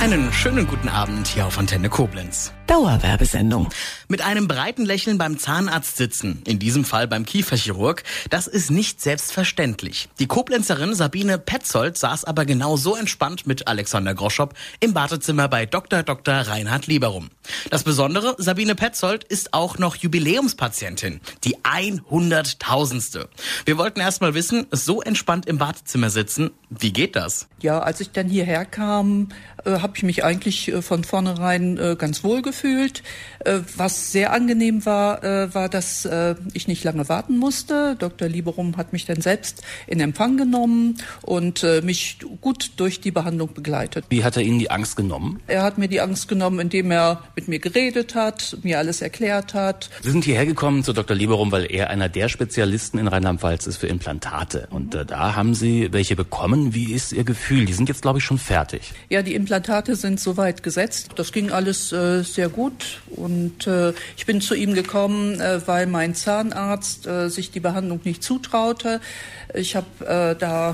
Einen schönen guten Abend hier auf Antenne Koblenz. Dauerwerbesendung. Mit einem breiten Lächeln beim Zahnarzt sitzen, in diesem Fall beim Kieferchirurg, das ist nicht selbstverständlich. Die Koblenzerin Sabine Petzold saß aber genau so entspannt mit Alexander Groschop im Wartezimmer bei Dr. Reinhard Lieberum. Das Besondere, Sabine Petzold ist auch noch Jubiläumspatientin, die 100.000ste. Wir wollten erst mal wissen, so entspannt im Wartezimmer sitzen, wie geht das? Ja, als ich dann hierher kam, habe ich mich eigentlich von vornherein ganz wohl gefühlt. Was sehr angenehm war, war, dass ich nicht lange warten musste. Dr. Lieberum hat mich dann selbst in Empfang genommen und mich gut durch die Behandlung begleitet. Wie hat er Ihnen die Angst genommen? Er hat mir die Angst genommen, indem er mit mir geredet hat, mir alles erklärt hat. Sie sind hierher gekommen zu Dr. Lieberum, weil er einer der Spezialisten in Rheinland-Pfalz ist für Implantate. Und da haben Sie welche bekommen. Wie ist Ihr Gefühl? Die sind jetzt, glaube ich, schon fertig. Ja, die Implantate sind soweit gesetzt. Das ging alles sehr gut. Und ich bin zu ihm gekommen, weil mein Zahnarzt sich die Behandlung nicht zutraute. Ich habe da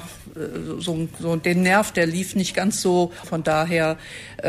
so den Nerv, der lief nicht ganz so. Von daher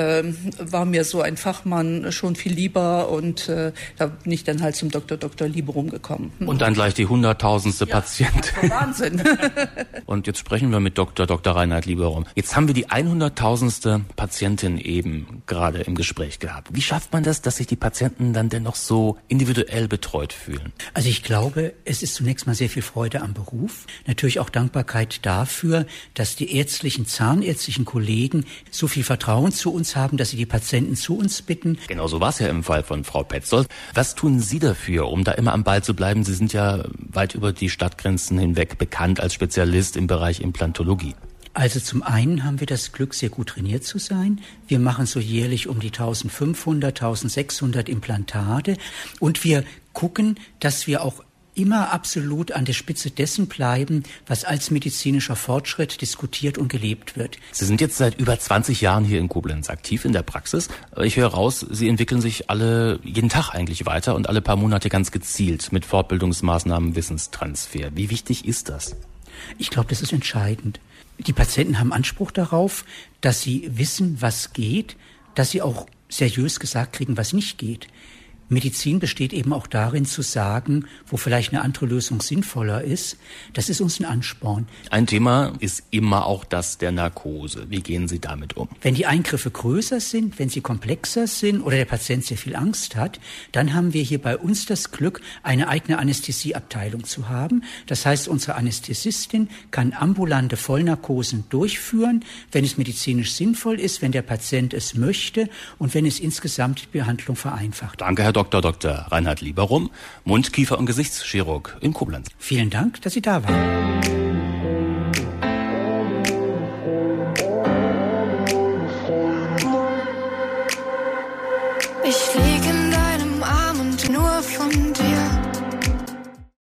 war mir so ein Fachmann schon viel lieber und da bin ich dann halt zum Dr. Lieberum gekommen. Und dann gleich die 100.000ste Patientin. Wahnsinn. Und jetzt sprechen wir mit Dr. Reinhard Lieberum. Jetzt haben wir die 100.000ste Patientin eben gerade im Gespräch gehabt. Wie schafft man das, dass sich die Patienten dann dennoch so individuell betreut fühlen? Also ich glaube, es ist zunächst mal sehr viel Freude am Beruf. Natürlich auch Dankbarkeit dafür, dass die zahnärztlichen Kollegen so viel Vertrauen zu uns haben, dass sie die Patienten zu uns bitten. Genau so war es ja im Fall von Frau Petzold. Was tun Sie dafür, um da immer am Ball zu bleiben? Sie sind ja weit über die Stadtgrenzen hinweg bekannt als Spezialist im Bereich Implantologie. Also zum einen haben wir das Glück, sehr gut trainiert zu sein. Wir machen so jährlich um die 1500, 1600 Implantate und wir gucken, dass wir auch immer absolut an der Spitze dessen bleiben, was als medizinischer Fortschritt diskutiert und gelebt wird. Sie sind jetzt seit über 20 Jahren hier in Koblenz aktiv in der Praxis. Ich höre raus, Sie entwickeln sich jeden Tag eigentlich weiter und alle paar Monate ganz gezielt mit Fortbildungsmaßnahmen, Wissenstransfer. Wie wichtig ist das? Ich glaube, das ist entscheidend. Die Patienten haben Anspruch darauf, dass sie wissen, was geht, dass sie auch seriös gesagt kriegen, was nicht geht. Medizin besteht eben auch darin zu sagen, wo vielleicht eine andere Lösung sinnvoller ist. Das ist uns ein Ansporn. Ein Thema ist immer auch das der Narkose. Wie gehen Sie damit um? Wenn die Eingriffe größer sind, wenn sie komplexer sind oder der Patient sehr viel Angst hat, dann haben wir hier bei uns das Glück, eine eigene Anästhesieabteilung zu haben. Das heißt, unsere Anästhesistin kann ambulante Vollnarkosen durchführen, wenn es medizinisch sinnvoll ist, wenn der Patient es möchte und wenn es insgesamt die Behandlung vereinfacht. Danke, Herr Dr. Reinhard Lieberum, Mund-, Kiefer- und Gesichtschirurg in Koblenz. Vielen Dank, dass Sie da waren.